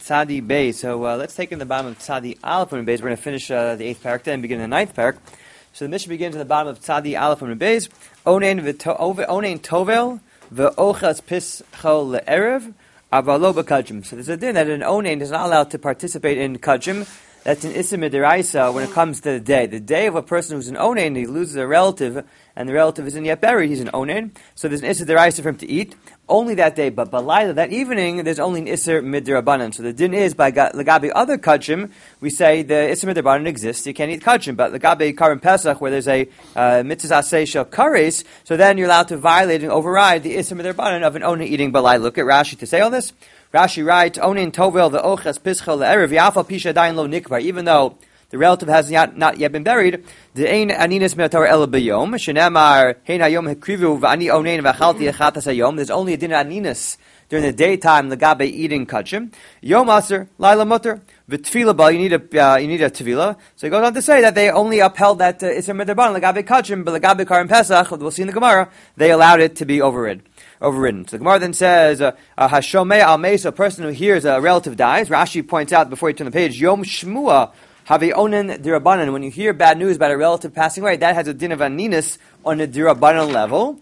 Tzadi Beis. So let's take in the bottom of Tzadi Aleph and Beis. We're going to finish the 8th parak and begin the 9th parak. So the Mishnah begins at the bottom of Tzadi Aleph and Beis. Onein tovel ve'ochas pischol le'erev avalo b'kajim. So there's a din that an onein is not allowed to participate in kajim. That's an issa midiraisa when it comes to the day. The day of a person who's an onein, he loses a relative, and the relative isn't yet buried, he's an onein. So there's an issa diraisa for him to eat. Only that day, but balayla, that evening, there's only an isser midrabanan. So the din is, by lagabi other kachim, we say the isser midrabanan exists, you can't eat kachim, but lagabi karim pesach, where there's a mitzvah asay shel kares, so then you're allowed to violate and override the isser midrabanan of an onin eating balayla. Look at Rashi to say all this. Rashi writes, onin tovel the oches pischel le'erev yafal pisha dayin lo nikvar, even though the relative has not yet been buried. The ein aninas me'atar ela b'yom. Shenemar hein hayom hekrivu v'ani onein v'achalti echatas hayom. There's only a din aninas during the daytime. Legabe eating kachim. Yom aser laila mutter v'tfila ba. You need a tefila. So he goes on to say that they only upheld that iser midrabanan legabe kachim, but legabe karim pesach. We'll see in the Gemara they allowed it to be overridden. So the Gemara then says, Hashomei al meis, a person who hears a relative dies. Rashi points out before you turn the page, Yom Shmua. Have a onen dirabanan. When you hear bad news about a relative passing away, that has a din of aninas on a dirabanan level.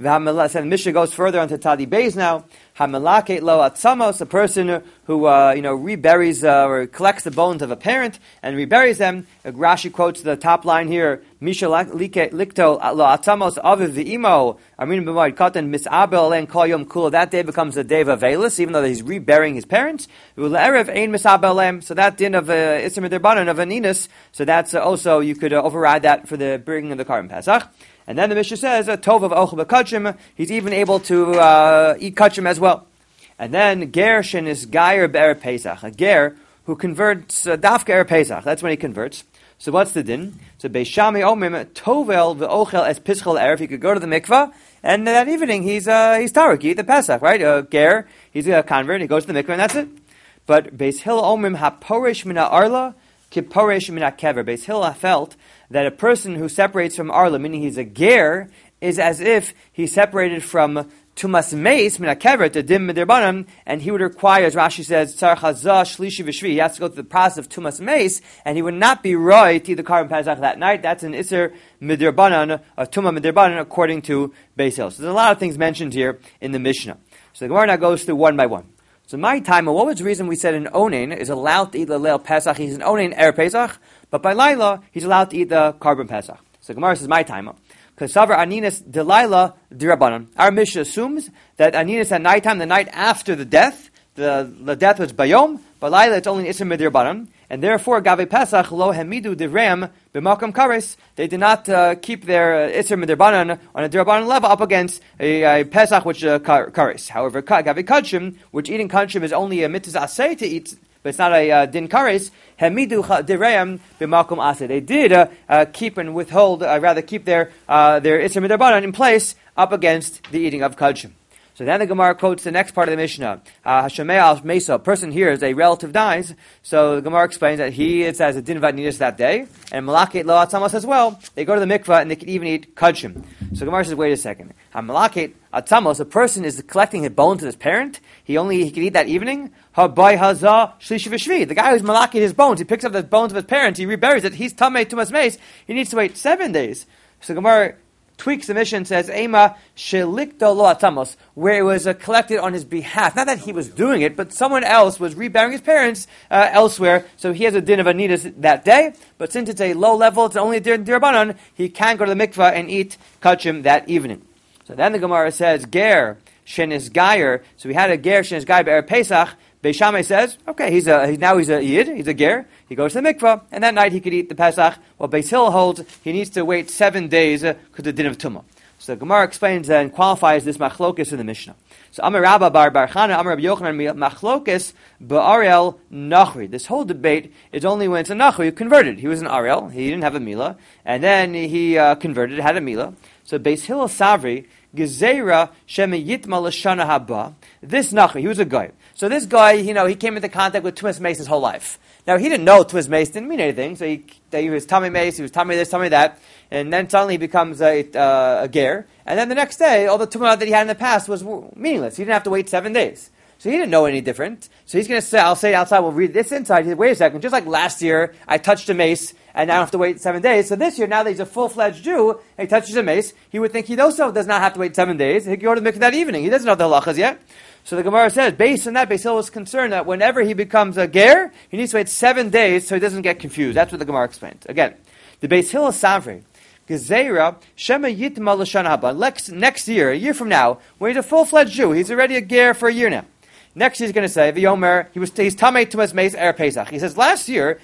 And Mishnah goes further onto Tadi Beis now. Hamelaket lo atzamos, a person who reburies or collects the bones of a parent and reburies them. Rashi quotes the top line here: Misha likto lo atzamos aviv v'imo amin b'moed katan misabel and kol yom kula. That day becomes a day of avelis, even though he's reburying his parents. U'le'erev ein misabel. So that din of isser midrabanan of aninas. So that's also you could override that for the bringing of the Karban Pesach. And then the Mishnah says, Tov of Ochel B'Kachim, he's even able to eat Kachim as well. And then Ger Shen is Gayer Be'er Pesach, a Ger who converts Dafka Er Pesach, that's when he converts. So what's the din? So Beishami Omim, Tovel V'Ochel Es Pischol Erev, he could go to the mikvah, and that evening he's Tarik, he eat the Pesach, right? Ger, he's a convert, he goes to the mikvah, and that's it. But Beis Hillel Omim HaPoresh Mina Arla, Kiporesh Mina Kever. Beis Hillel felt that a person who separates from Arla, meaning he's a ger, is as if he separated from Tumas Meis, Mina Kever, to Dim Midirbanim, and he would require, as Rashi says, Tzar Chazah, Shlishi V'Shvi, he has to go through the process of Tumas Meis, and he would not be Roy to eat the Karban Pesach that night. That's an Isser Midirbanan, a Tumah Midirbanan, according to Beis Hillel. So there's a lot of things mentioned here in the Mishnah. So the Gemara now goes through one by one. So my time, what was the reason we said an onein is allowed to eat the Leil Pesach? He's an onein er Pesach, but by Laila, he's allowed to eat the Karban Pesach. So Gemara says my time. Because Savar Aninas Delaila Dirabanan. Our Mishnah assumes that Aninas at nighttime, the night after the death, the death was Bayom, but Laila it's only Isser Midirabanan. And therefore, Gave Pesach lo hemidu divram b'makam kares. They did not keep their Isser Midirbanan on a Dirabanan level up against a Pesach which kares. However, Gave Kachim, which eating Kachim is only a mitzvah asay to eat, but it's not a din kares. Hemidu divram b'makam asay. They did keep and withhold, keep their Isser Midirbanan in place up against the eating of Kachim. So then the Gemara quotes the next part of the Mishnah. Hashemei al Mesa, a person hears a relative dies. So the Gemara explains that it says a din of aninas that day. And Malaket lo atzamos as well. They go to the mikvah and they can even eat kachim. So the Gemara says, wait a second. Malaket atzamos, a person is collecting his bones to his parent. He can eat that evening. Habai hazah shlishi v'shvi. The guy who's malaket his bones, he picks up the bones of his parents, he reburies it. He's tamei tumas meis. He needs to wait 7 days. So the Gemara tweaks the mission and says, Ema shelikto lo atamos, where it was collected on his behalf. Not that he was doing it, but someone else was reburying his parents elsewhere, so he has a din of aninas that day, but since it's a low level, it's only a din dirabanan, he can go to the mikvah and eat kachim that evening. So then the Gemara says, Ger, shenis gayer, so we had a ger, shenis gayer, be'er Pesach. Beis Shammai says, okay, he's a yid, he's a ger, he goes to the mikvah, and that night he could eat the Pesach. While Beis Hillel holds, he needs to wait 7 days because of the din of Tumah. So the Gemara explains and qualifies this machlokes in the Mishnah. So Amar Rabba bar Chana, Amar Rabbi Yochanan, machlokes ba'ariel nachri. This whole debate is only when it's a nachri who converted. He was an ariel, he didn't have a milah, and then he converted, had a milah. So Beis Hillel Savri, Gezerah Shemi Yitma L'Shana Haba. This nachri, he was a guy. So this guy, he came into contact with Tumas Meis his whole life. Now, he didn't know Tumas Meis didn't mean anything, so he was Tommy Meis, he was Tommy this, Tommy that, and then suddenly he becomes a ger, and then the next day, all the Tumah that he had in the past was meaningless. He didn't have to wait 7 days. So he didn't know any different. So he's going to say, I'll say outside, we'll read this inside. He said, wait a second, just like last year, I touched a mace, and now I have to wait 7 days. So this year, now that he's a full-fledged Jew, and he touches a mace, he would think he also does not have to wait 7 days. He could go to the mikveh that evening. He doesn't know the halachas yet. So the Gemara says, based on that, Beis Hillel was concerned that whenever he becomes a ger, he needs to wait 7 days so he doesn't get confused. That's what the Gemara explains. Again, the Beis Hillel Savrei, Gezeira, Shema Yitma L'Shana Haba. Next year, a year from now, when he's a full-fledged Jew, he's already a ger for a year now. Next he's going to say, V'yomer, he's tamei tumas meis Pesach. He says, last year,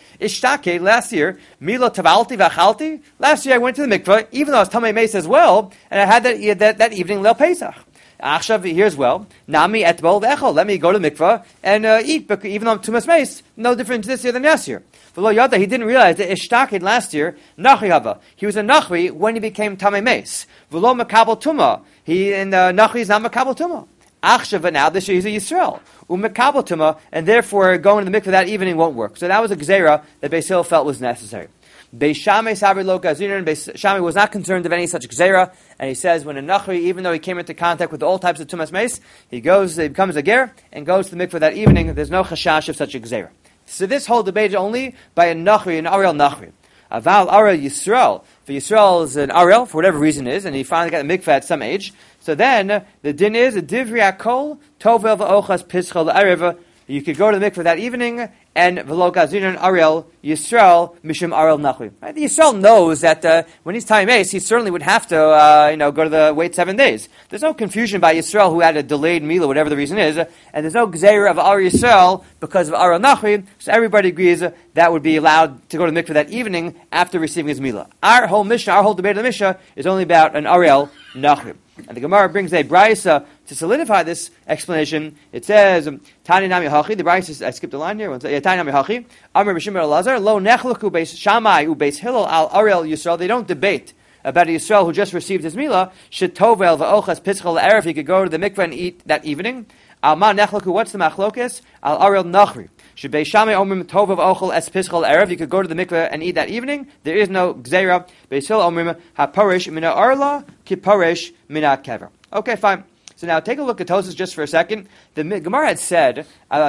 Milo tavalti v'achalti. Last year I went to the mikveh, even though I was tamei meis as well, and I had that evening Leil Pesach. Achshav, here's well, Nami etbol v'echol. Let me go to the mikveh and eat, because even though I'm tumas meis, no difference this year than last year. V'lo yada, he didn't realize that ishtaked last year, nachri hava. He was a nachri when he became tamei meis. V'lo makabel tuma. He in nachri is not makabel tuma. Achshav, now this year he's a Yisrael, umekabel tuma, and therefore going to the mikveh that evening won't work. So that was a gzeira that Beis Hillel felt was necessary. Beis Shammai sabri lo gazirin. Beis Shammai was not concerned of any such gzeira, and he says when a nachri, even though he came into contact with all types of tumas meis, he becomes a ger and goes to the mikveh that evening. There's no chashash of such a gzeira. So this whole debate is only by a nachri, an Ariel nachri. Aval Ariel Yisrael. For Yisrael is an Ariel for whatever reason is, and he finally got a mikveh at some age. So then, the din is, a divri akol, tovel v'ochas pischol erev. You could go to the mikveh that evening, and v'lo gazirin Ariel Yisrael mishum Ariel nachri. Right? The Yisrael knows that when he's time ace, he certainly would have to, go to the wait 7 days. There's no confusion by Yisrael who had a delayed meal, whatever the reason is, and there's no gzeira of Ariel Yisrael because of Ariel nachri. So everybody agrees that would be allowed to go to the mikveh that evening after receiving his milah. Our whole debate of the Mishnah is only about an Ariel nachri. And the Gemara brings a brayso to solidify this explanation. It says, Tani Nami Hachi, the brayso, I skipped a line here. Tani Nami Hachi, Amr B'Shimon Elazar, Lo Nechluku Beis Shammai U Beis Hillel Al Ariel Yisrael. They don't debate about a Yisrael who just received his milah. Shetovel v'ochas pischal erev. He could go to the mikveh and eat that evening. Al Ma Nechluku. What's the machlokes? Al Ariel Nachri. Beis Shammai Omrim Tovav Ochel Es Pischal Erev. You could go to the mikveh and eat that evening. There is no gzeira. Beis Hillel Omrim HaParish Mina Arla Ki Parish Mina Kever. Okay, fine. So now take a look at Tosas just for a second. The Gemara had said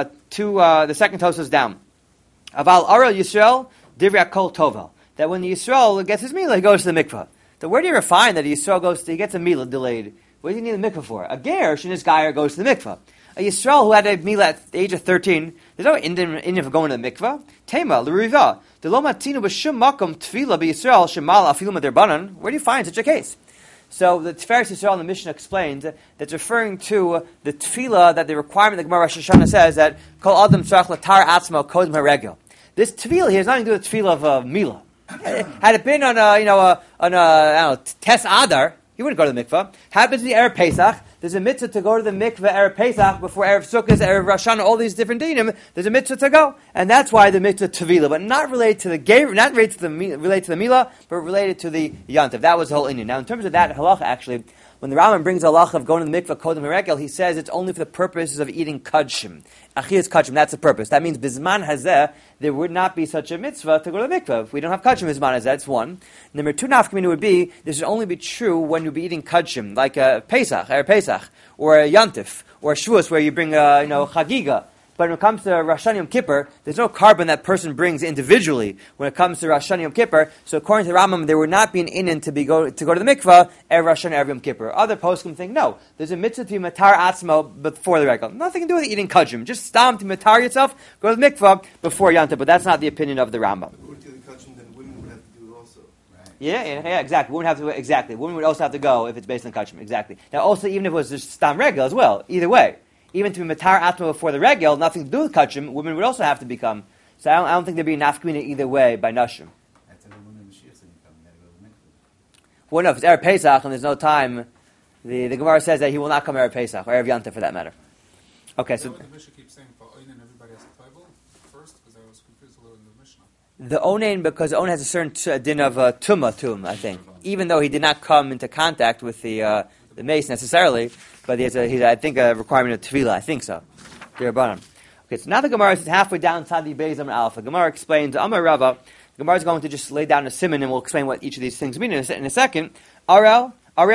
the second Tosas down. Aval Ariel Yisrael Divrei Kol Tovel. That when the Yisrael gets his milah, he goes to the mikveh. So where do you ever find that the Yisrael he gets a milah delayed? What do you need a mikveh for? A ger, Shinis Gayer, goes to the mikveh. A Yisrael who had a milah at the age of 13, there's no Indian for going to the mikveh. Tema, l'riva. The lo matinu b'shum makom tefillah b'Yisrael shemal afilu m'derbanan. Where do you find such a case? So the Tiferes Yisrael in the Mishnah explains that's referring to the tefillah, that the requirement the Gemara Rosh Hashanah says that kol adam tzarach latar atzmo kodem haregel. This tefillah here has nothing to do with the tefillah of milah. Had it been on a Tes Adar, he wouldn't go to the mikveh. Happens to be Erev Pesach. There's a mitzvah to go to the mikveh Erev Pesach before Erev Sukkot, Erev Rosh Hashanah, all these different dinim. There's a mitzvah to go, and that's why the mitzvah tevila, but not related to the related to the milah, but related to the yantav. That was the whole Indian. Now, in terms of that halacha, actually, when the Rambam brings a halacha of going to the mikveh kodem haregel, he says it's only for the purposes of eating kudshim. Achiyas kudshim, that's the purpose. That means bizman hazeh, there would not be such a mitzvah to go to the mikveh. If we don't have kudshim bizman hazeh, that's one. Number two nafkamina would be, this would only be true when you be eating kudshim, like a Pesach, or Pesach, or a yantif, or a shvuos, where you bring chagiga. But when it comes to Rosh Hashanah Yom Kippur, there's no carbon that person brings individually when it comes to Rosh Hashanah Yom Kippur. So according to the Rambam, there would not be an inin to go to the mikveh every Rosh Hashanah, every Yom Kippur. Other poskim think, no, there's a mitzvah to be matar atzmo before the regal. Nothing to do with eating kudshim. Just stam to matar yourself, go to the mikveh before Yom. But that's not the opinion of the Rambam. Then women would have to do it also. Right? Yeah, exactly. Women would also have to go if it's based on kudshim. Exactly. Now, also, even if it was just stam regal as well, either way. Even to be matar atma before the regel, nothing to do with kachim, women would also have to become. So I don't think there'd be nafkamina either way by nashim. Well, no, if it's Erev Pesach and there's no time, the Gemara says that he will not come Erev Pesach, or Erev Yanta for that matter. Okay, so... The Mishnah keeps saying for Oinen everybody has a Bible first, because I was confused a little in the Mishnah. The Onen, because Onen has a certain din of tumah, I think. Even though he did not come into contact with the mace necessarily, but he's I think a requirement of tefillah. I think so. Okay, so now the Gemara is halfway down Tzadi Beis Amar Alpha. Gemara explains Amar Rava. The Gemara is going to just lay down a siman, and we'll explain what each of these things mean in a second. Ariel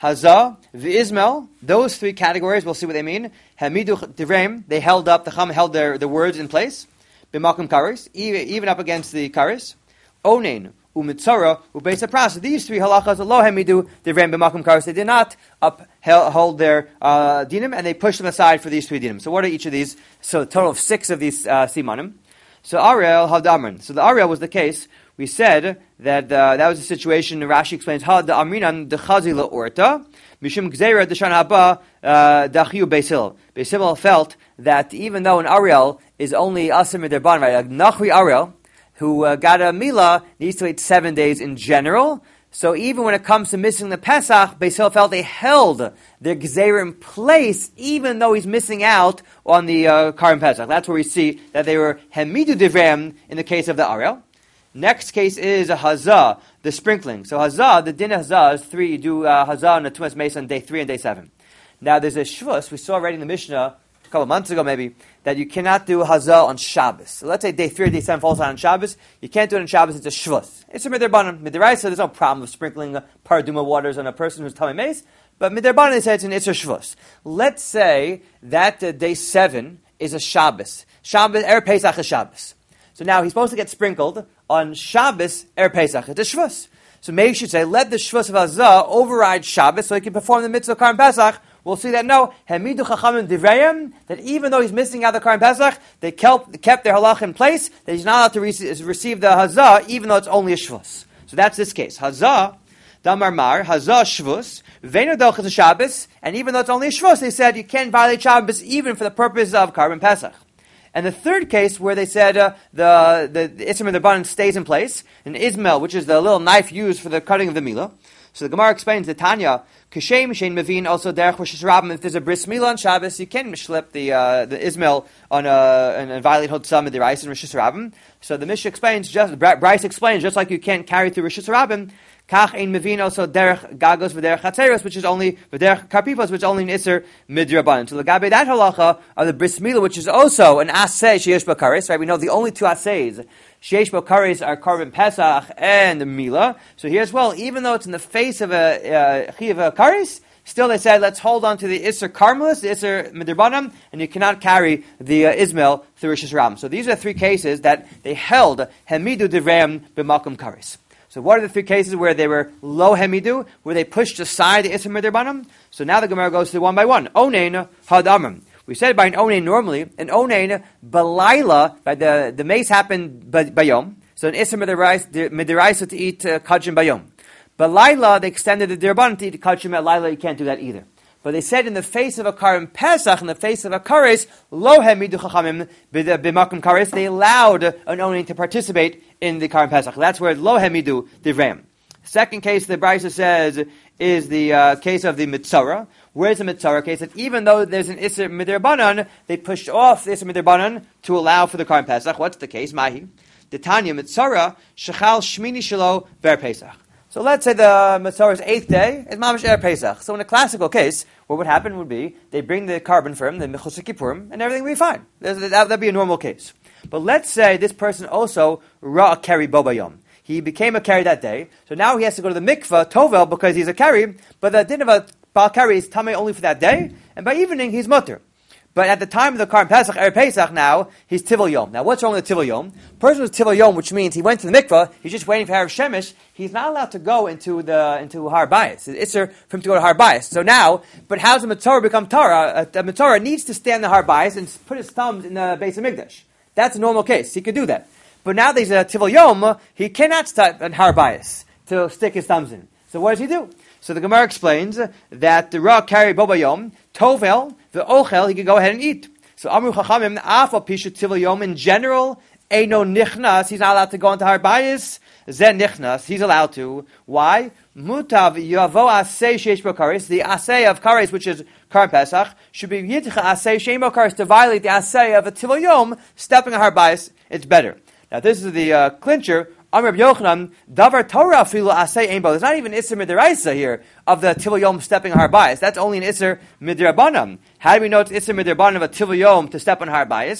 Hazah, V'izmel, those three categories, we'll see what they mean. Hamidu Divreim, they held up, the Chum held their words in place. B'makom kares, even up against the kares. Onein, Umitzara, Ubeis Pras. These three halachas, lo hamidu Divreim b'makom kares, they did not uphold their dinim, and they pushed them aside for these three dinim. So what are each of these? So a total of 6 of these simanim. So Ariel Hadamrin. So the Ariel was the case. We said that that was the situation. Rashi explains Had Amrinan dechazi leorta mishum gzeira deshan haba dachiu Beis Hillel. Beis Hillel felt that even though an Ariel is only asim derban, right, a nachri Ariel who got a mila needs to wait 7 days in general. So even when it comes to missing the Pesach, Beis Hillel felt they held their Gzeira in place, even though he's missing out on the Karim Pesach. That's where we see that they were Hemidu Divrem in the case of the Ariel. Next case is a Hazah, the sprinkling. So Hazah, the din of Hazah is 3. You do Hazah on the Tumas Mesa on day 3 and day 7. Now there's a Shvus, we saw already in the Mishnah, a couple months ago maybe, that you cannot do Hazah on Shabbos. So let's say day 3 or day 7 falls on Shabbos. You can't do it on Shabbos, it's a Shvus. It's a Midrabanan. Midraisa, there's no problem with sprinkling Paraduma waters on a person who's Tamei Meis, but Midrabanan, they say it's an Isser Shvus. Let's say that day 7 is a Shabbos. Shabbos, Er Pesach is Shabbos. So now he's supposed to get sprinkled on Shabbos, Er Pesach. It's a Shvus. So maybe you should say, let the Shvus of Hazah override Shabbos so he can perform the mitzvah of Karim Pesach. We'll see that no, Hamidu Chachamim Divrayim, that even though he's missing out the Karim Pesach, they kept their halach in place, that he's not allowed to receive the Hazah, even though it's only a Shvus. So that's this case. Hazah, Damar Mar, Hazah Shvus, Veinu Dochas Shabbos, and even though it's only a Shvus, they said you can't violate Shabbos even for the purpose of Karim Pesach. And the third case where they said the Isser Midrabanan stays in place, and Ismail, which is the little knife used for the cutting of the Milah. So the Gemara explains that Tanya, Kashem Mishain Mavin, also Derech Rosh Hashanah, if there's a Bris Milah on Shabbos, you can mishlep the Ismail on and violate Hotzah Midiraisa and Rosh Hashanah. So the Mishnah explains, Bryce explains, just like you can't carry through Rosh Hashanah, Kach Ein Mavin, also Derech Gagos V'derech Chatzeros, which is only V'derech Karpipos, which is only an Isser Midrabanan. So Lagabe that halacha of the Bris Milah, which is also an Aseh Sheyesh Bakaris, right? We know the only 2 Asehs Sheyesh Bakaris are Korban Pesach and Milah. So here as well, even though it's in the face of a Chiyav Karis, still they said, let's hold on to the Isser Karmelis, the Isser Midrabanan, and you cannot carry the Ismail through Rosh Hashanah. So these are 3 cases that they held Hemidu Divrayim B'makom Karis. So what are the 3 cases where they were lo hemidu, where they pushed aside the Isser Midrabanan? So now the Gemara goes through one by one. Onein hadamim. We said by an onein normally, an onein balayla, by the mace happened bayom. So an Isser Midiraisa to eat kachim bayom. Balayla, they extended the Dirbanan to eat kachim at Laila, you can't do that either. But they said in the face of a Karim Pesach, in the face of a Kares, lo hemidu chachamim b'makom Kares, they allowed an onein to participate in the Karim Pesach. That's where lo hemidu divrayim. Second case the Brisa says is the case of the Mitzara. Where's the Mitzara case? That even though there's an Isser Midrabanan, they pushed off the Isser Midrabanan to allow for the Karim Pesach. What's the case? Mahi. The Tanya Mitzara, Shechal Shmini Shelo Ver Pesach. So let's say the Mitzara's 8th day is Mamash Er Pesach. So in a classical case, what would happen would be, they bring the carbon for him, the Mechus Kippurim, and everything would be fine. That'd be a normal case. But let's say this person also Ra Keri Bobayom. He became a Keri that day, so now he has to go to the mikveh, Tovel, because he's a Keri, but the din of a Baal Keri is Tamei only for that day, and by evening he's Mutter. But at the time of the Karim Pesach, Er Pesach now, he's Tivol Yom. Now what's wrong with Tivol Yom? Person who's Tivol Yom, which means he went to the mikveh, he's just waiting for Harav Shemesh, he's not allowed to go into Har Bayis. It's for him to go to Har Bayis. So now, but how does a Mitzorah become Torah? A Mitzorah needs to stand in the Har Bayis and put his thumbs in the base of Mikdash. That's a normal case. He could do that. But now there's a Tivol Yom, he cannot start in Har Bayis to stick his thumbs in. So what does he do? So the Gemara explains that the Ra carry Boba Yom, Tovel, the Ochel, he can go ahead and eat. So Amru Chachamim, Afa Pisha Tivol Yom, in general, Eino Nichnas, he's not allowed to go into Har Bayis. Zen Nichnas, he's allowed to. Why? Mutav Yavo Aseh Sheish Kares, the Aseh of Kares, which is Karim Pesach, should be Yitcha Aseh Shemo Kares, to violate the Aseh of a Tivol Yom, stepping a Har Bayis, it's better. Now this is the clincher. Amr Yochanan, Davar Torah Filu Asay Einbo. There's not even Isser Midiraisa here of the Tivol Yom stepping on Har Bayis. That's only an Isser Midrabanan. How do we know it's Isser Midrabanan of a Tivol Yom to step on Har Bayis?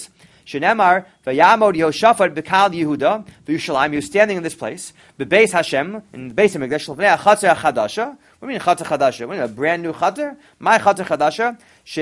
Shenemar v'yamod Yehoshaphat b'kal Yehuda v'Yushalayim. He was standing in this place, b'beis Hashem, in the base of Mikdash, l'fnei ha'chatzer ha'chadasha. What do you mean chatzer chadasha? What do you mean, a brand new chatzer? My chatzer chadasha.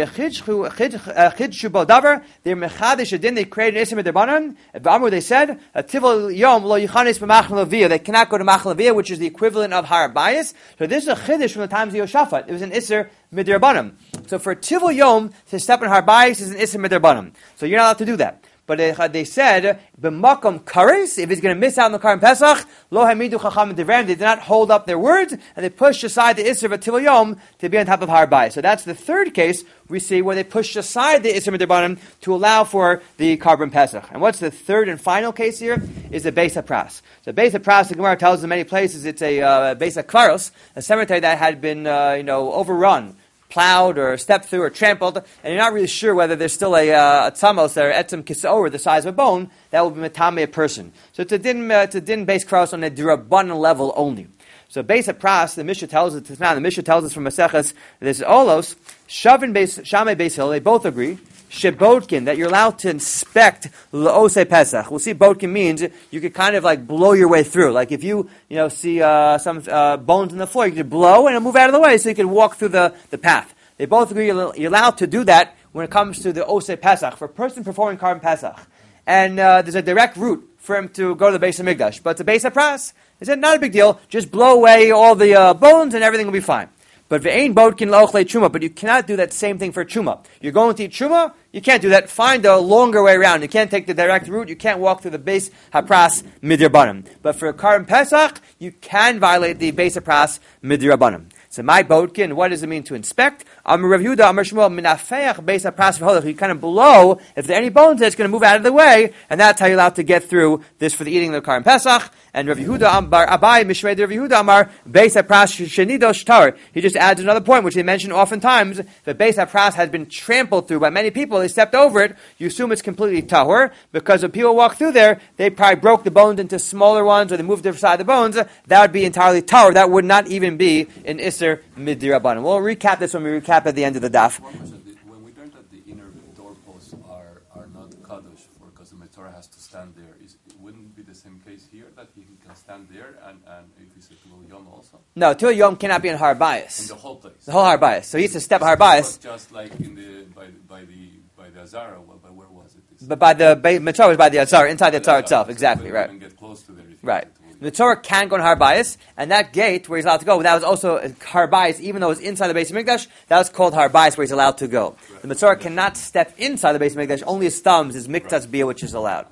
Shechidshu bo davar. They're mechadish adin. They created an isim d'rabanan. V'amru, they said, tivol yom lo yichanis b'machal leviyah. They cannot go to machal leviyah, which is the equivalent of har bayis. So this is a chiddush from the times of Yehoshaphat. It was an iser midrabanan. So for tivol yom to step in har bayis is an iser midrabanan. So you're not allowed to do that. But they said, b'makom kares, if he's going to miss out on the Karim Pesach, lo hamidu chacham devram, they did not hold up their words, and they pushed aside the Isser of Tivol Yom to be on top of Har Bayis. So that's the third case we see where they pushed aside the Isser Midrabanan to allow for the Karim Pesach. And what's the third and final case here? Is the Beis HaPras. So Beis HaPras, the Gemara tells us in many places, it's a Beis HaKvaros, a cemetery that had been overrun, plowed or stepped through or trampled, and you're not really sure whether there's still a tzamos or etzem kisor, the size of a bone, that will be metame a person. So it's a din based cross on a d'rabbanan level only. So Beis HaPras, the Mishnah tells us, the Mishnah tells us from Maseches, this is Olos, Shavin Shamei Beis Hillel, they both agree, Shebotkin, that you're allowed to inspect L'osei Pesach. We'll see Botkin means you could kind of like blow your way through. Like if you see some bones in the floor, you could blow and it'll move out of the way so you can walk through the path. They both agree you're allowed to do that when it comes to the Osei Pesach. For a person performing Karim Pesach, and there's a direct route for him to go to the Beis HaMikdash. But the Beis HaPras, they said, not a big deal, just blow away all the bones and everything will be fine. But ve'ein bodkin la'ochlei truma. But you cannot do that same thing for truma. You're going to eat truma, you can't do that. Find a longer way around. You can't take the direct route. You can't walk through the Beis HaPras midrabanan. But for a Karim Pesach, you can violate the Beis HaPras midrabanan. So my bodkin, what does it mean to inspect? Amar Rav Yehuda, Amar Shmuel, minafeach Beis HaPras v'holach. You kind of blow. If there are any bones there, it's going to move out of the way, and that's how you're allowed to get through this for the eating of the Karim Pesach. And Rav Yehuda Amar Abai Mishrei Rav Yehuda Amar Beis HaPras shenidos tar. He just adds another point, which they mention oftentimes. The Beis HaPras has been trampled through by many people. They stepped over it. You assume it's completely tahor because when people walk through there, they probably broke the bones into smaller ones, or they moved the side of the bones. That would be entirely tahor. That would not even be an iser midrabanan. We'll recap this when we recap at the end of the daf. When we learned that the inner doorposts are not kadosh because the Metzora has to stand there, wouldn't it be the same case here that he can stand there and if he's a Tivol Yom also? No, Tivol Yom cannot be in Har Bayis. In the whole place. The whole Har Bayis. So he has to step Har Bayis. Just like in by the Azara. By where was it? But by the Metzora was by the Azara, inside the Azara itself. Exactly, so right. Can get close to there right. The Metzora can go in Har Bayis, and that gate where he's allowed to go, that was also Har Bayis, even though it was inside the Beis HaMikdash, that was called Har Bayis where he's allowed to go. Right. The Metzora cannot step inside the Beis HaMikdash, only his thumbs, his miktas biyah, which is allowed.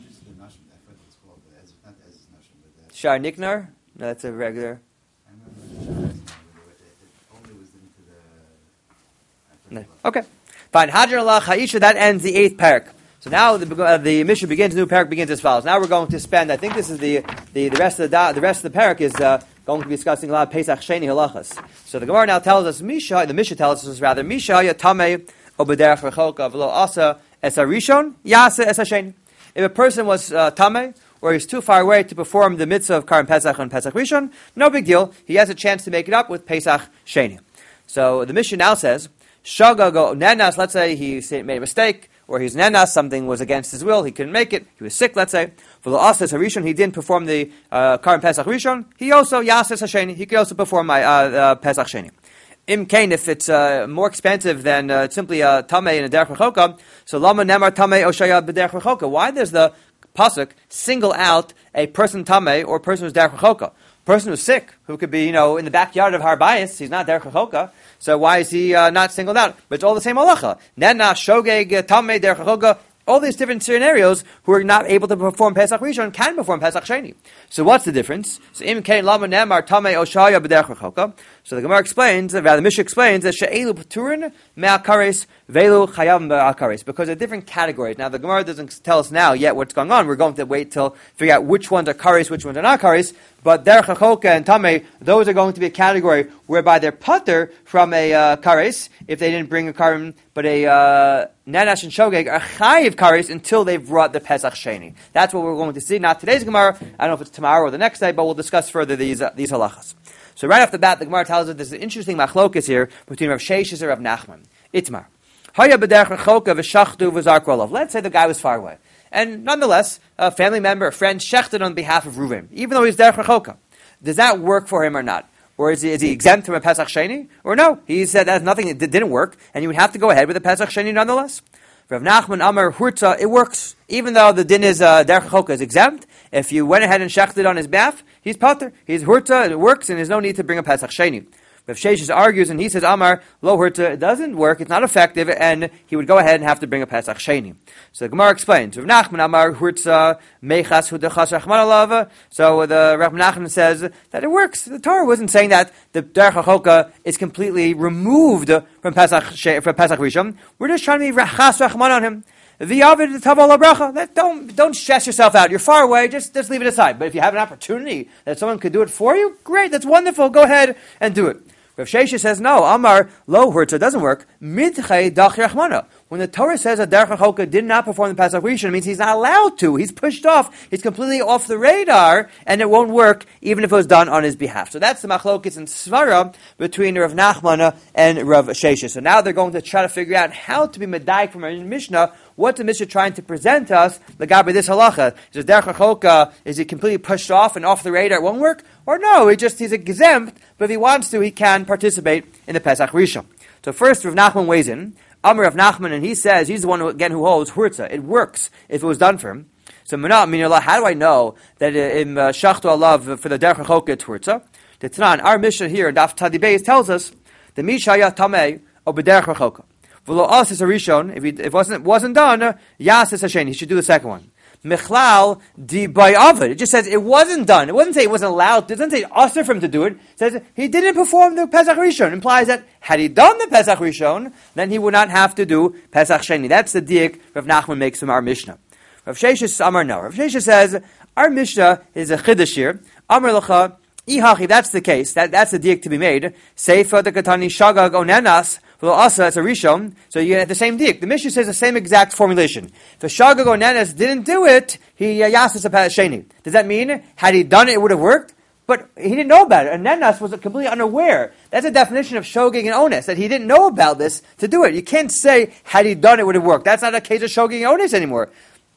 Shar Niknar? No, that's a regular. No. Okay. Fine. Hadran Allah Ha'isha, that ends the 8th parak. So now the Mishnah begins, the new parak begins as follows. Now we're going to spend, I think this is the rest of the parak is going to be discussing a lot of Pesach Sheni halachas. So the Gemara now tells us, the Mishnah tells us rather, Misha Yatameh Obederach Rechoka V'lo Asa Es HaRishon Yasa Es HaSheni. If a person was Tameh, or he's too far away to perform the mitzvah of Karim Pesach and Pesach Rishon, no big deal. He has a chance to make it up with Pesach Sheni. So the Mishnah now says, Shagago Nenas, let's say he made a mistake, or he's Nenas, something was against his will, he couldn't make it, he was sick, let's say. For the Asas HaRishon, he didn't perform the Karim Pesach Rishon, he also Yasas HaSheni, he could also perform Pesach Sheni. Im Kain, if it's more expensive than simply a Tameh and a Derech Rechoka, so Lama Nemar Tameh Oshaya B'Derech Rechoka. Why does the pasuk single out a person tameh or a person who's derech rechoka? Person who's sick, who could be, in the backyard of Har Bayis, he's not derech rechoka. So why is he not singled out? But it's all the same halacha. Nena, shogeg, tameh, derech rechoka. All these different scenarios who are not able to perform Pesach Rishon can perform Pesach Sheni. So what's the difference? So Im Kain Lama Nemar Tamei Oshaya B'Derech Rechoka. So the Gemara explains, the Mishnah explains that She'elu P'turin Me'akares Velu Chayav Me'akares, because they're different categories. Now the Gemara doesn't tell us now yet what's going on. We're going to wait till figure out which ones are kares, which ones are not kares. But Derech Rechoka and Tamei, those are going to be a category whereby they're putter from a kares if they didn't bring a karim, but a Nanash and Shogeg are chayiv kares until they've brought the Pesach Sheni. That's what we're going to see. Not today's Gemara. I don't know if it's tomorrow or the next day, but we'll discuss further these halachas. So right off the bat, the Gemara tells us there's an interesting machlokas here between Rav Sheshes and Rav Nachman. Itmar. Let's say the guy was far away. And nonetheless, a family member, a friend, shechted on behalf of Reuven, even though he's derech rechoka. Does that work for him or not? Or is he exempt from a Pesach Sheni? Or no, he said that's nothing, it didn't work, and you would have to go ahead with a Pesach Sheni nonetheless. Rav Nachman Amar Hurta, it works. Even though the din is derech rechoka is exempt, if you went ahead and shechted on his behalf, he's pater, he's Hurta, it works, and there's no need to bring a Pesach Sheni. Rav Sheshes argues, and he says, Amar, lo Hurta, it doesn't work, it's not effective, and he would go ahead and have to bring a Pesach Sheni. So the Gemara explains, Rav Nachman Amar Hurta, mechas hudachas rachman alav. So the Rav Nachman says that it works. The Torah wasn't saying that the derech rechoka is completely removed from Pesach Rishon. We're just trying to be rachas rachman on him. V'yavid taval bracha. Don't stress yourself out. You're far away. Just leave it aside. But if you have an opportunity that someone could do it for you, great. That's wonderful. Go ahead and do it. Rav Shesha says no. Amar lo hurta doesn't work. Midchei dach rachmana. When the Torah says that derech rechoka did not perform the Pesach Rishon, it means he's not allowed to. He's pushed off. He's completely off the radar, and it won't work even if it was done on his behalf. So that's the machlokes and svara between Rav Nachman and Rav Shesha. So now they're going to try to figure out how to be medayik from our Mishnah. What's the Mishnah trying to present us? L'gabe this halacha. Is derech rechoka, is he completely pushed off and off the radar? It won't work? Or no, he's exempt, but if he wants to, he can participate in the Pesach Rishon. So first, Rav Nachman weighs in. Amar Rav Nachman, and he says, he's the one who holds Hurtza. It works if it was done for him. So, how do I know that in Shachtu Alav for the derech rechoka it's Hurtza? The Tanan, our Mishnah here, Daf Tzadi Beis, tells us the Mishaya Tamei or b'derech rechoka. V'lo asis a rishon, if it wasn't done, yasis hashen, he should do the second one. Mechlal di bayavad. It just says it wasn't done. It doesn't say it wasn't allowed. It doesn't say usher for him to do it. It says he didn't perform the Pesach Rishon. It implies that had he done the Pesach Rishon, then he would not have to do Pesach Sheni. That's the diak Rav Nachman makes from our Mishnah. Rav Sheshes Amar no. Rav Sheshes says our Mishnah is a chiddush here. Amar lacha ihachi. That's the case. That's the diak to be made. Seifa the katani shagag onenas. Well, also, it's a Rishon, so you get the same dik. The Mishnah says the same exact formulation. If Shagag or Nenes didn't do it, he yasis a Sheni. Does that mean, had he done it, it would have worked? But he didn't know about it, and Nenas was completely unaware. That's a definition of Shogeg and Ones, that he didn't know about this to do it. You can't say, had he done it, it would have worked. That's not a case of Shogeg and Ones anymore.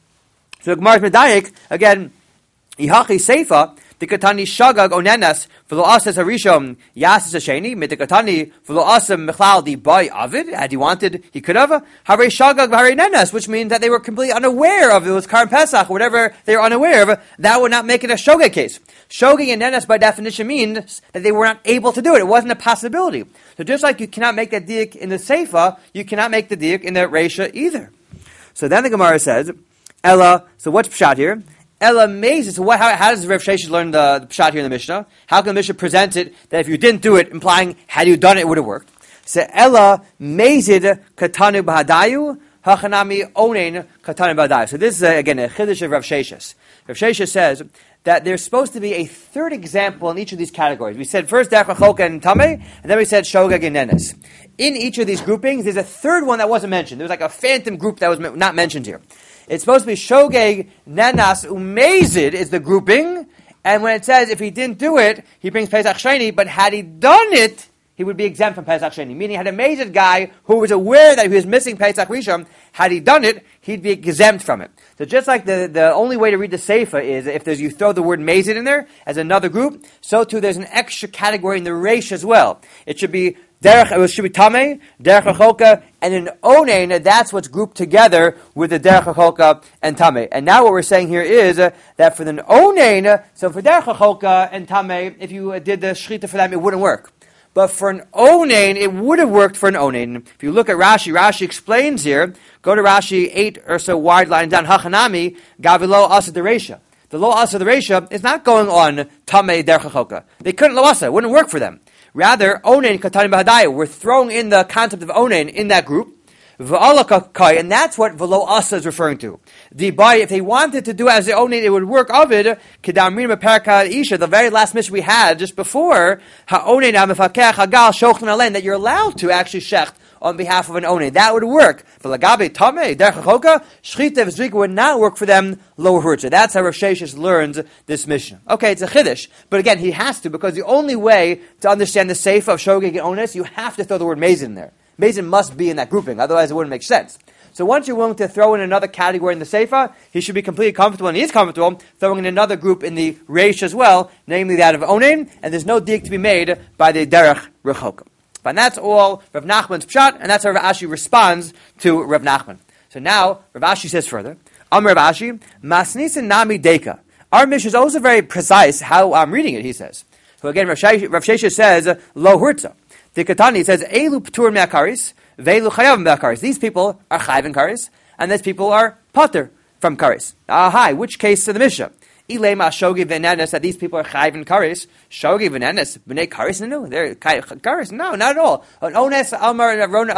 So, Gemara's Medayik, again, Ihachi Seifa, the katani shagag onenas v'lo asas harishon yasis hasheni mit the katani v'lo asam mechlal by avid. Had he wanted, he could have. Harei shagag v'harei nenas, which means that they were completely unaware of it was Karim Pesach or whatever they were unaware of. That would not make it a shogeg case. Shogeg and nenas by definition means that they were not able to do it. It wasn't a possibility. So just like you cannot make that diak in the seifa, you cannot make the diak in the reisha either. So then the Gemara says, Ella. So what's pshat here? Ella amazes. So how does Rav Sheshes learn the pshat here in the Mishnah? How can the Mishnah present it that if you didn't do it, implying had you done it, it would have worked? So Ella mazid katanu b'hadayu hachanami onein katanu b'hadayu. So this is again a chiddush of Rav Sheshes. Rav Sheshes says that there's supposed to be a third example in each of these categories. We said first derech rechoka and tamei, and then we said shogeg and nenes. In each of these groupings, there's a third one that wasn't mentioned. There was like a phantom group that was not mentioned here. It's supposed to be shogeg, nenas, umezid is the grouping, and when it says if he didn't do it, he brings Pesach Sheni, but had he done it, he would be exempt from Pesach Sheni. Meaning, had a mazid guy who was aware that he was missing Pesach Rishon, had he done it, he'd be exempt from it. So just like the only way to read the Seifa is if you throw the word mazid in there as another group, so too there's an extra category in the Reish as well. It should be it should be Tamei, Derech Rechoka, and in Onein, that's what's grouped together with the Derech Rechoka and Tamei. And now what we're saying here is that for the Onein, so for Derech Rechoka and Tamei, if you did the Shechita for them, it wouldn't work. But for an Onein, it would have worked for an Onein. If you look at Rashi explains here, go to Rashi 8 or so wide line down, Hachanami, Gavilo Asa Deresha. The Lo Asa Deresha is not going on Tamei Derech Rechoka. They couldn't Lo Asa, it wouldn't work for them. Rather, Onein Katani Bahadaya, we're throwing in the concept of Onein in that group. V'alakakai, and that's what V'lo Asa is referring to. The by, if they wanted to do as the Onein, it would work of it. Kedamrin Beperka Isha, the very last mission we had just before, Ha'onein Ha'mefakech Hagal Shochtan Alen, that you're allowed to actually shecht on behalf of an Onein. That would work. But Lagabe Tamei, Derech Rechoka, Shchita V'zrika would not work for them, Lo Hurtza. That's how Rav Sheshes learns this mission. Okay, it's a Chiddush, but again, he has to, because the only way to understand the Seifa of Shogeg and Ones, you have to throw the word Mazid in there. Mazid must be in that grouping, otherwise it wouldn't make sense. So once you're willing to throw in another category in the Seifa, he should be completely comfortable, and he is comfortable, throwing in another group in the Reish as well, namely that of Onein, and there's no dig to be made by the Derech Rechoka. And that's all Rav Nachman's pshat, and that's how Rav Ashi responds to Rav Nachman. So now, Rav Ashi says further, Rav Ashi, Masnisin Nami Deka. Our mission is also very precise how I'm reading it, he says. So again, Rav Shesha says, Lo Hurtza. The Katani says, Elu Ptur Me'akaris, Veilu Chayav Me'akaris. These people are Chayav in Karis, and these people are Pater from Karis. Hi, which case of the Mishnah? Ilema Shogi Venenes, that these people are Chayiv and Karis. Shogi Venenes, B'nei Karis, no, they're Karis, no, not at all. Ones Amar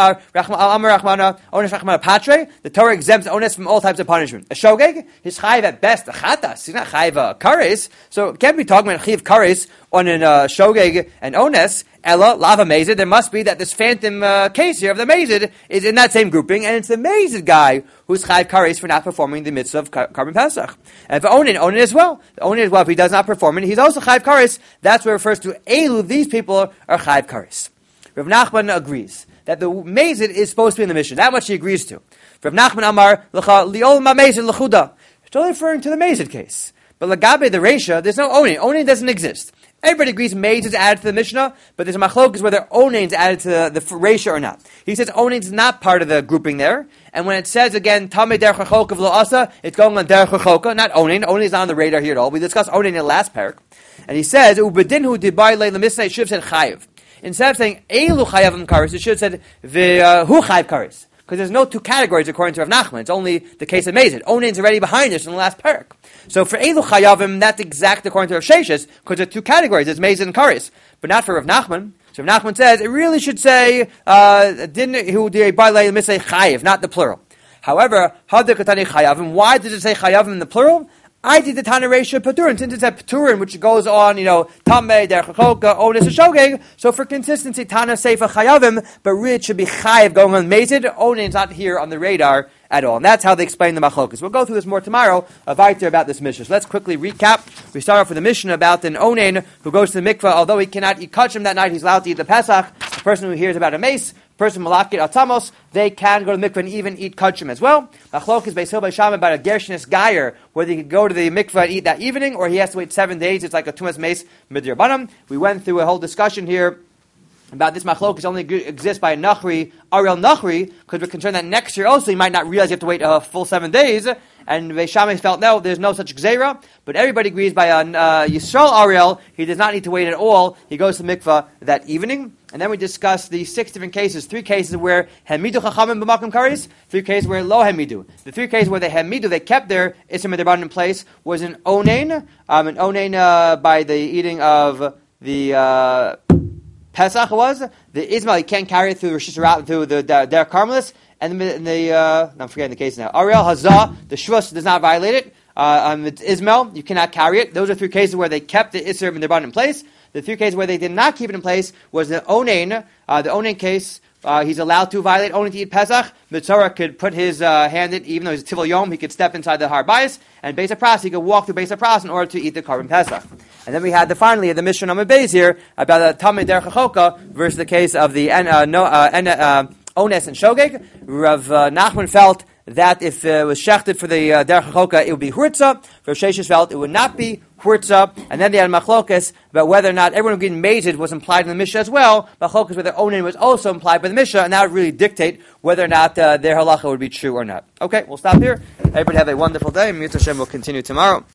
Rachmana, Ones Rachmana Patre, the Torah exempts Ones from all types of punishment. A Shogeg is Chayiv at best, a Chatas, he's not Chayiv Karis, so it can't be talking about Chayiv Karis on an Shogeg and Ones. Ella, Lava Mazid, there must be that this phantom case here of the Mazid is in that same grouping, and it's the Mazid guy who's Chayiv Karis for not performing the mitzvah of Karban Pesach. And for Onin as well. Onin as well, if he does not perform it, he's also Chayiv Karis. That's what refers to Elu, these people are Chayiv Karis. Rav Nachman agrees that the Mazid is supposed to be in the mission. That much he agrees to. Rav Nachman Amar, Liol Ma Mazid L'chuda. It's only referring to the Mazid case. But Lagabe, the Reisha, there's no Onin. Onin doesn't exist. Everybody agrees Mazid is added to the Mishnah, but there's a machlokes whether Onain is added to the Reisha or not. He says Onain is not part of the grouping there, and when it says again Tamei Derech Rechoka V'lo Asa, it's going on Derech Rechoka, not Onain. Onain is not on the radar here at all. We discussed Onain in the last parak, and he says Ubedinhu Dibai Le Lemisnei, it should have said Chayiv. Instead of saying Elu Chayavim Karis, it should have said V'hu Chayiv Karis. Because there's no two categories according to Rav Nachman. It's only the case of Mazid. Onain's already behind us in the last parak. So for Elu Chayavim, that's exact according to Rav Sheshes, because there's two categories, there's Mazid and Karis. But not for Rav Nachman. So Rav Nachman says, it really should say, didn't who did misay Chayiv, not the plural. However, Hadar Katani Chayavim, why does it say Chayavim in the plural? I did the Tana Reisha Paturin, since it's a Paturin, which goes on, Tamei, Derech Rechoka, Onis, and Shogeg. So for consistency, Tana Seifa Chayavim, but really it should be Chayiv going on Mazid. Onin's not here on the radar at all. And that's how they explain the Machlokas. We'll go through this more tomorrow, Avaita about this Mishnah. So let's quickly recap. We start off with the Mishnah about an Onain who goes to the mikvah, although he cannot eat kachim that night, he's allowed to eat the Pesach. The person who hears about a mace, person malakit atamos, they can go to the mikvah and even eat kachim as well. Machlokas Beis Hillel Sham about a Gershonis Geyer, whether he can go to the mikvah and eat that evening, or he has to wait 7 days. It's like a Tumas Mace Midrabanan. We went through a whole discussion here about this machlokes only exists by a Nachri, Ariel Nachri, because we're concerned that next year also he might not realize you have to wait a full 7 days, and Veishameh felt, no, there's no such gzeira, but everybody agrees by a Yisrael Ariel, he does not need to wait at all, he goes to mikvah that evening. And then we discussed the 6 different cases, 3 cases where Hemidu Chachamim b'makom karis, 3 cases where Lo Hemidu. The 3 cases where they Hemidu, they kept their Isser Midrabanan in place, was an Onain by the eating of the Pesach was, the Ismail, he can't carry it through Rosh Hashanah, through the Derech Carmelis, and I'm forgetting the case now. Ariel Hazah, the Shvus does not violate it. It's Ismail, you cannot carry it. Those are 3 cases where they kept the Isser Midrabanan in place. The 3 cases where they did not keep it in place was the Onain. The Onain case, he's allowed to violate Onain to eat Pesach. Mitzorah could put his hand in, even though he's Tivol Yom, he could step inside the Har Bayis, and Beis HaPras, he could walk through Beis HaPras in order to eat the Karban Pesach. And then we had finally the Mishnah Amud Beis here about the Tamei Derech Rechoka versus the case of the Ones and Shogeg. Rav Nachman felt that if it was shechted for the Derech Rechoka, it would be Hurtza. Rav Sheshes felt it would not be Hurtza. And then they had Machlokas about whether or not everyone who getting Mazid was implied in the Mishnah as well. Machlokas whether Onain was also implied by the Mishnah, and that would really dictate whether or not their halacha would be true or not. Okay, we'll stop here. Everybody have a wonderful day. Mitzvah Hashem will continue tomorrow.